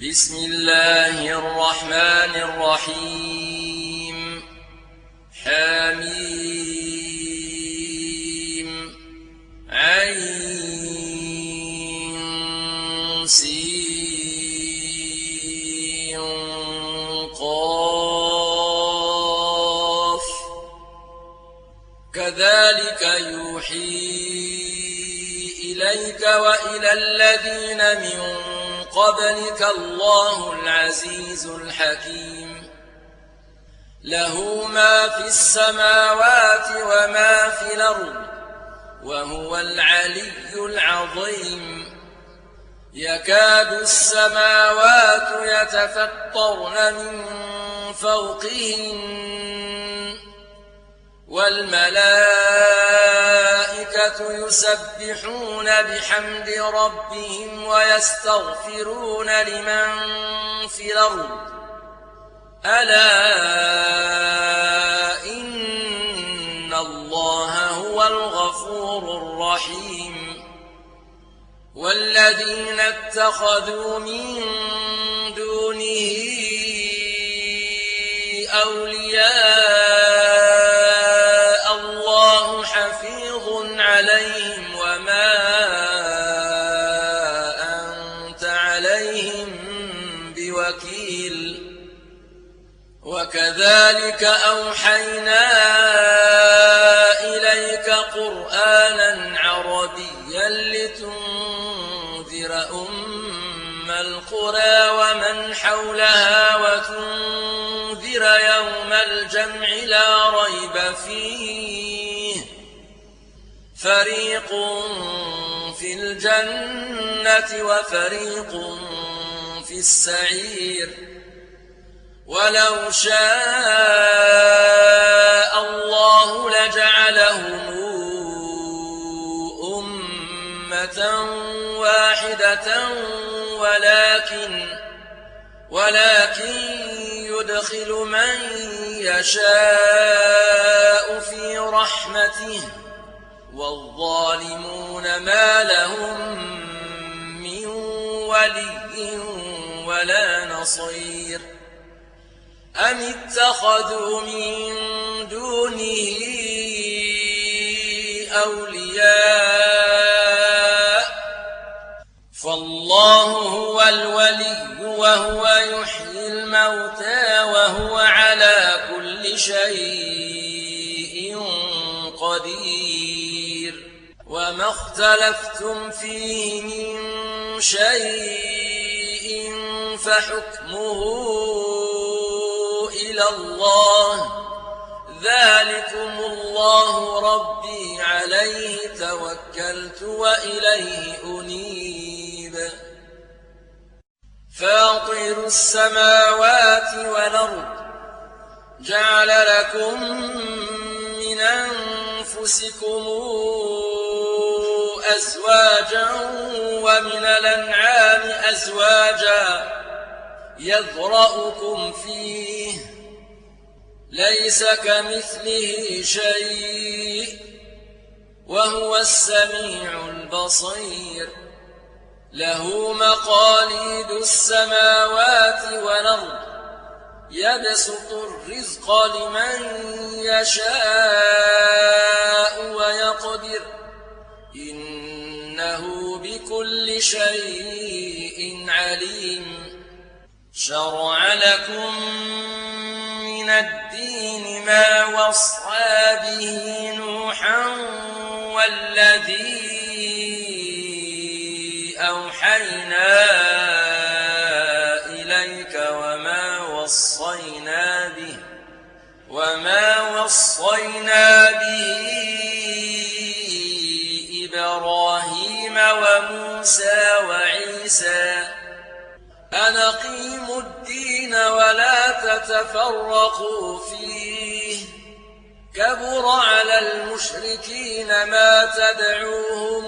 بسم الله الرحمن الرحيم. حميم عين سين قاف كذلك يوحي إليك وإلى الذين من قبلك الله العزيز الحكيم. له ما في السماوات وما في الأرض وهو العلي العظيم. يكاد السماوات يتفطرن من فوقهن والملائكة يسبحون بحمد ربهم ويستغفرون لمن في الأرض ألا إن الله هو الغفور الرحيم. والذين اتخذوا من دونه أولياء الله حفيظ عليهم وما أنت عليهم بوكيل. وكذلك أوحينا إليك قرآنا عربيا لتنذر أم القرى ومن حولها وتنذر يوم الجمع لا ريب فيه فريق في الجنة وفريق في السعير. ولو شاء الله لجعلهم أمة واحدة ولكن يدخل من يشاء في رحمته والظالمون ما لهم من ولي ولا نصير. أم اتخذوا من دونه أولياء فالله هو الولي وهو يحيي الموتى وهو على كل شيء قدير. وما اختلفتم فيه من شيء فحكمه إلى الله ذلكم الله ربي عليه توكلت وإليه أنيب. فاطر السماوات والأرض جعل لكم من أنفسكم أزواجا ومن الأنعام أزواجا يذرأكم فيه ليس كمثله شيء وهو السميع البصير. له مقاليد السماوات والأرض يبسط الرزق لمن يشاء ويقدر إنه بكل شيء عليم. شرع لكم من الدين ما وصى به نوحا والذي أوحينا إليك وما وصينا به إبراهيم وموسى وعيسى أن أقيموا الدين ولا تتفرقوا فيه كبر على المشركين ما تدعوهم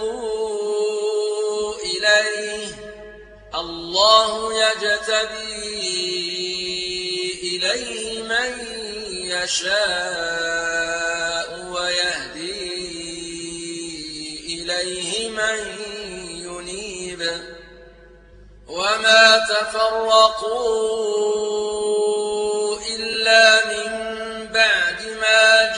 إليه الله يجتبي إليه من يشاء ويهدي إليه من ينيب. وما وما تفرقوا إلا من بعد ما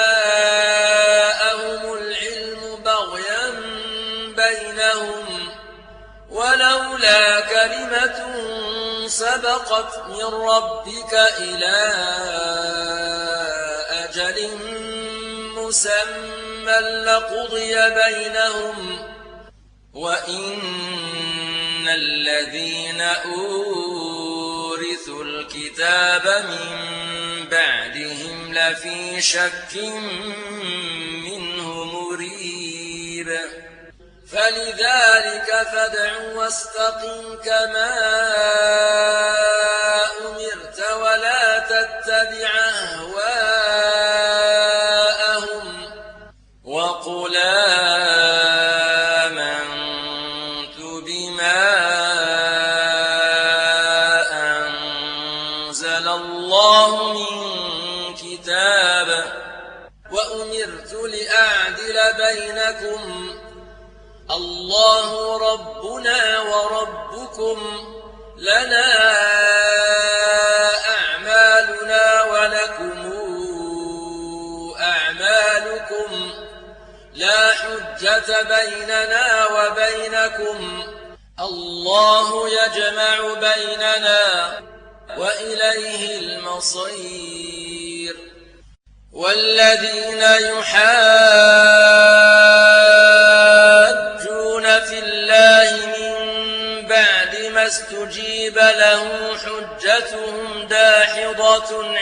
جاءهم العلم بغيا بينهم ولولا كلمة سبقت من ربك إلى أجل مسمى لقضي بينهم وإن الذين أورثوا الكتاب من بعدهم لفي شك منه مريب فلذلك فادع واستقم كما أمرت ولا تتبع أهواءهم وقل آمنت بما أنزل الله من كتاب وأمرت لأعدل بينكم الله ربنا وربكم لنا أعمالنا ولكم أعمالكم لا حجة بيننا وبينكم الله يجمع بيننا وإليه المصير والذين يحاجون في الله من بعد ما استجيب له حجتهم داحضة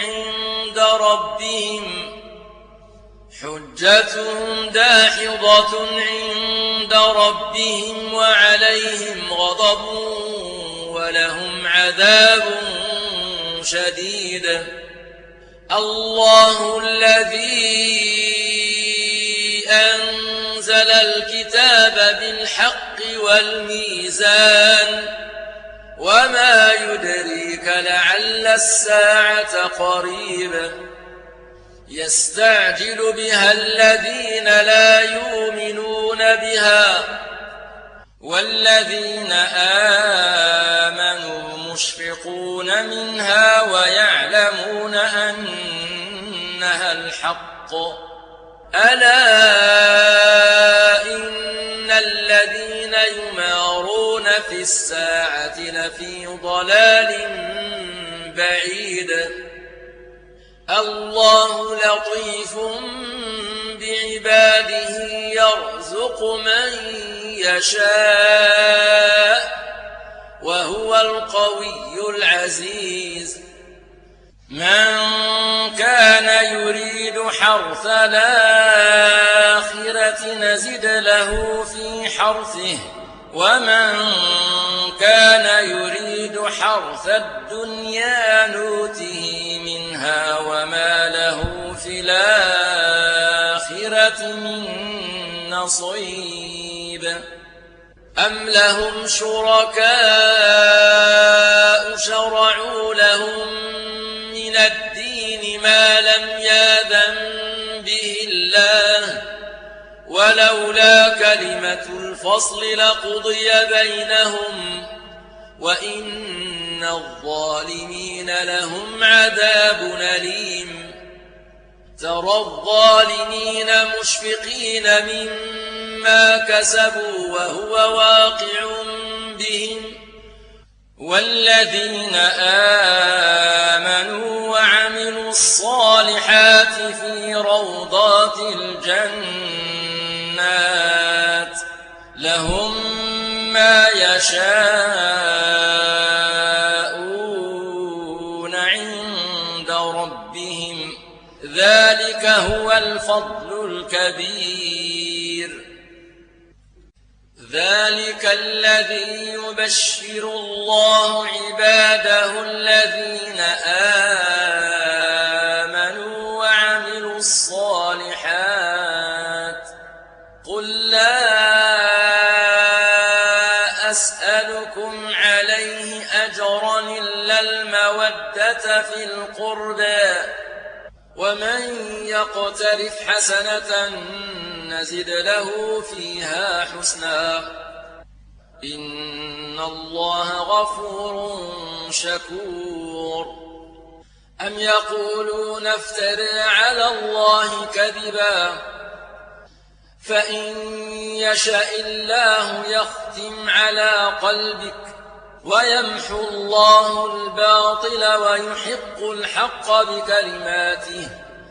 عند ربهم وعليهم غضب ولهم عذاب شديد الله الذي أنزل الكتاب بالحق والميزان وما يدريك لعل الساعة قريبة يستعجل بها الذين لا يؤمنون بها والذين آمنوا مشفقون منها ويعلمون أنها الحق ألا إن الذين يمارون في الساعة لفي ضلال بعيد الله لطيف بعباده يرزق من يشاء وهو القوي العزيز من كان يريد حرث الآخرة نزد له في حرثه ومن كان يريد حرث الدنيا نوته منها وما له في الآخرة من نصيب أم لهم شركاء شرعوا لهم من الدين ما لم يأذن به الله ولولا كلمة الفصل لقضي بينهم وإن الظالمين لهم عذاب أليم ترى الظالمين مشفقين مما كسبوا وهو واقع بهم والذين آمنوا وعملوا الصالحات في روضات الجنات لهم ما يشاءون عند ربهم ذلك هو الفضل الكبير ذلك الذي يبشر الله عباده الذين آمنوا وعملوا الصالحات قل لا أسألكم عليه أجرا إلا المودة في القربى ومن يقترف حسنة نزد له فيها حسنا إن الله غفور شكور أم يقولون افترى على الله كذبا فإن يشاء الله يختم على قلبك ويمحو الله الباطل ويحق الحق بكلماته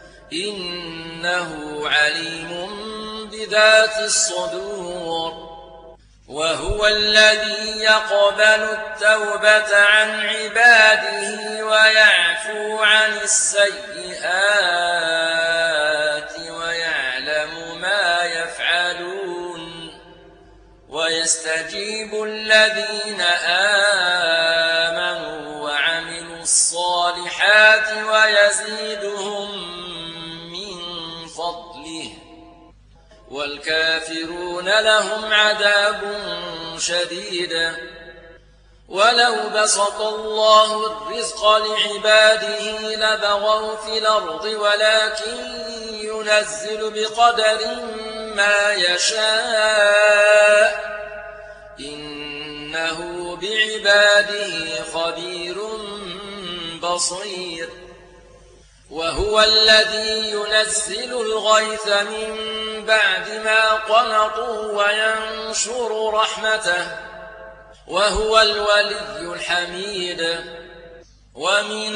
إنه عليم بذات الصدور وهو الذي يقبل التوبة عن عباده ويعفو عن السيئات ويعلم ما يفعلون ويستجيب الذين آمنوا وعملوا الصالحات ويزيدهم من فضله والكافرون لهم عذاب شديد ولو بسط الله الرزق لعباده لبغوا في الأرض ولكن ينزل بقدر ما يشاء إنه بعباده خبير بصير وهو الذي ينزل الغيث من بعد ما قنطوا وينشر رحمته وهو الولي الحميد ومن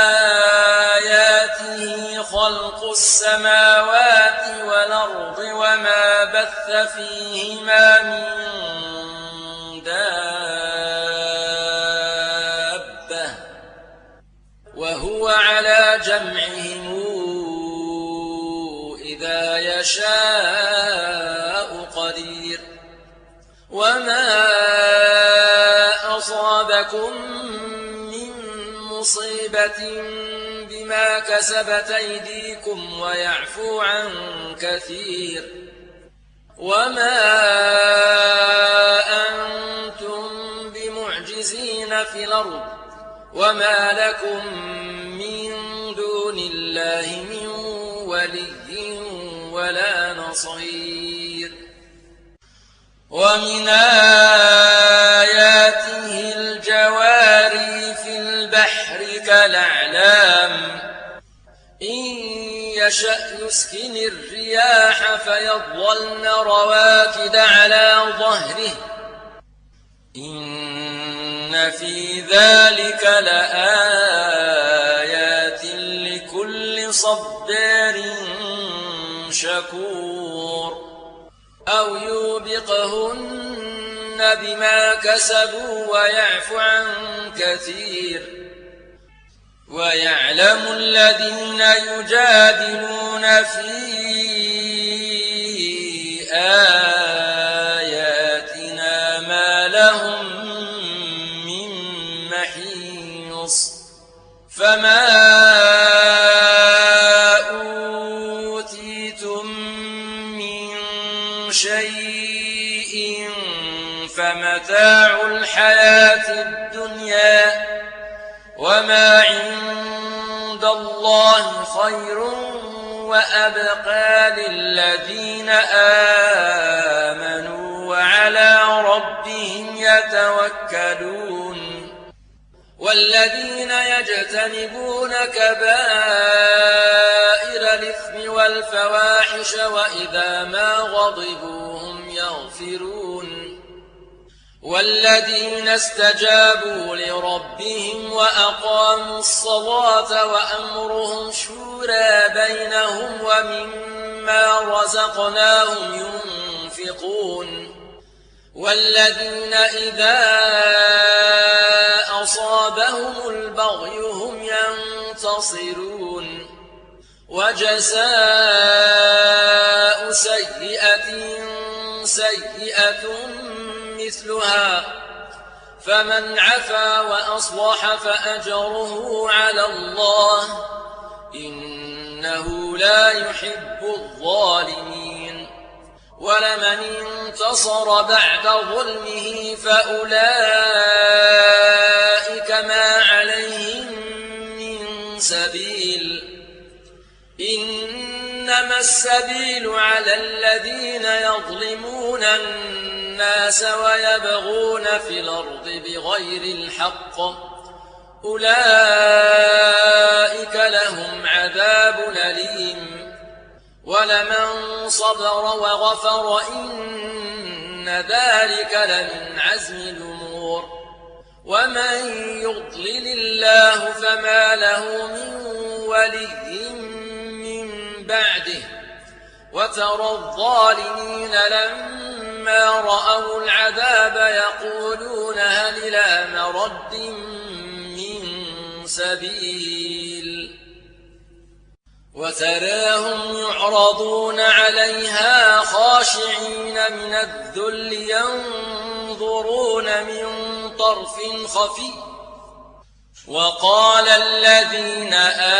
آياته خلق السماوات والأرض وما بث فيهما من دابة وهو على جمعهم إذا يشاء قدير وما أصابكم من مصيبة بما كسبت أيديكم ويعفو عن كثير وما أنتم بمعجزين في الأرض وما لكم من دون الله من ولي ولا نصير ومن آياته الجواري في البحر كالأعلام إن يشأ يسكن الرياح فيظلن رواكد على ظهره إن في ذلك لآيات لكل صبار شكور أو يوبقهن بما كسبوا ويعفو عن كثير ويعلم الذين يجادلون في آياتنا ما لهم من محيص فما أوتيتم من شيء فمتاع الحياة الدنيا وما عند الله خير وأبقى للذين آمنوا وعلى ربهم يتوكلون والذين يجتنبون كبائر الإثم والفواحش وإذا ما غضبوا هم يغفرون والذين استجابوا لربهم وأقاموا الصلاة وأمرهم شورى بينهم ومما رزقناهم ينفقون والذين إذا أصابهم البغي هم ينتصرون وجزاء سيئة سيئة مثلها فمن عفا وأصلح فأجره على الله إنه لا يحب الظالمين ولمن انتصر بعد ظلمه فأولئك ما عليهم من سبيل إنما السبيل على الذين يظلمون الناس الناس ويبغون في الأرض بغير الحق أولئك لهم عذاب أليم ولمن صبر وغفر إن ذلك لمن عزم الأمور ومن يضلل الله فما له من ولي من بعده وترى الظالمين لما رأوا العذاب يقولون هل إلى مرد من سبيل وتراهم يعرضون عليها خاشعين من الذل ينظرون من طرف خفي وقال الذين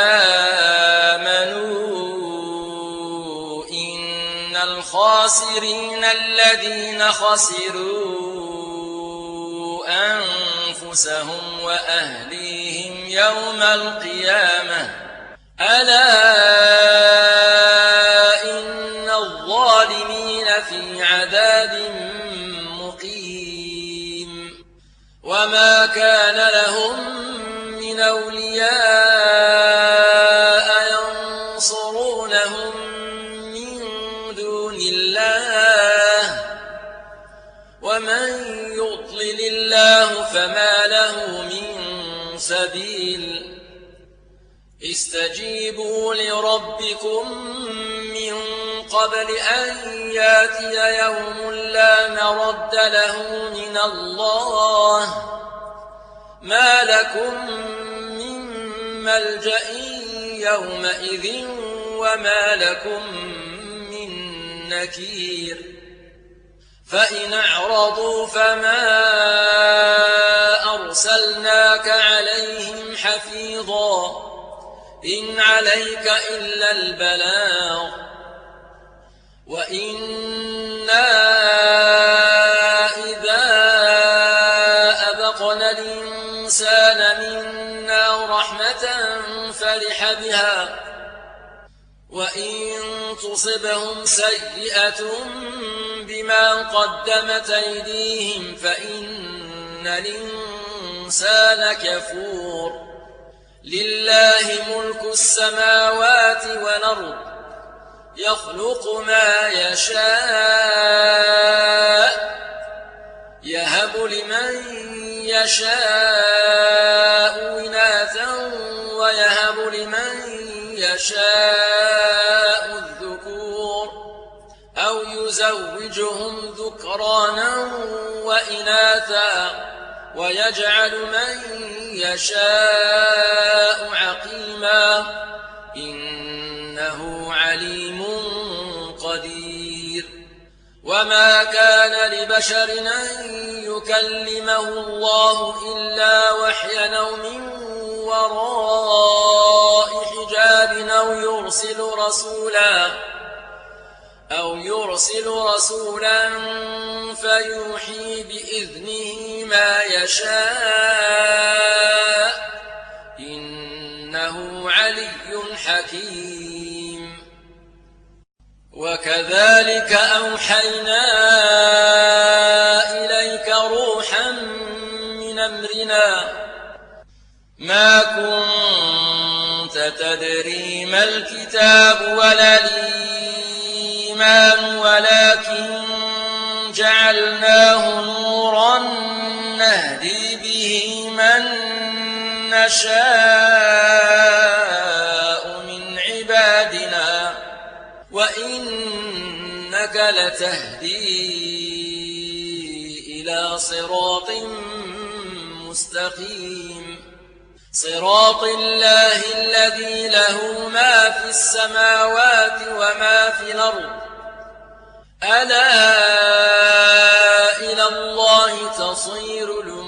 آمنوا إن الخاسرين الذين خسروا أنفسهم وأهليهم يوم القيامة ألا إن الظالمين في عذاب مقيم وما كان لهم من أولياء ينصرونهم من دون الله ومن يضلل الله فما له من سبيل استجيبوا لربكم من قبل أن ياتي يوم لا مرد له من الله ما لكم من ملجأ يومئذ وما لكم من نكير فإن أعرضوا فما أرسلناك عليهم حفيظا إن عليك إلا البلاغ وإنا إذا أذقنا الإنسان منا رحمة فرح بها وإن تصبهم سيئة بما قدمت أيديهم فإن الإنسان كفور لله ملك السماوات والأرض يخلق ما يشاء يهب لمن يشاء إناثا ويهب لمن يشاء الذكور أو يزوجهم ذكرانا وإناثا ويجعل من يشاء عقيما إنه عليم قدير وما كان لبشر أن يكلمه الله إلا وحيا أو من وراء حجاب أو يرسل رسولا فيوحي بإذنه ما يشاء إنه علي حكيم وكذلك أوحينا إليك روحا من أمرنا ما كنت تدري ما الكتاب ولا الإيمان ولكن جعلناه نورا نهدي به من نشاء من عبادنا وإنك لتهدي إلى صراط مستقيم صراط الله الذي له ما في السماوات وما في الأرض ألا إلى الله تصير الأمور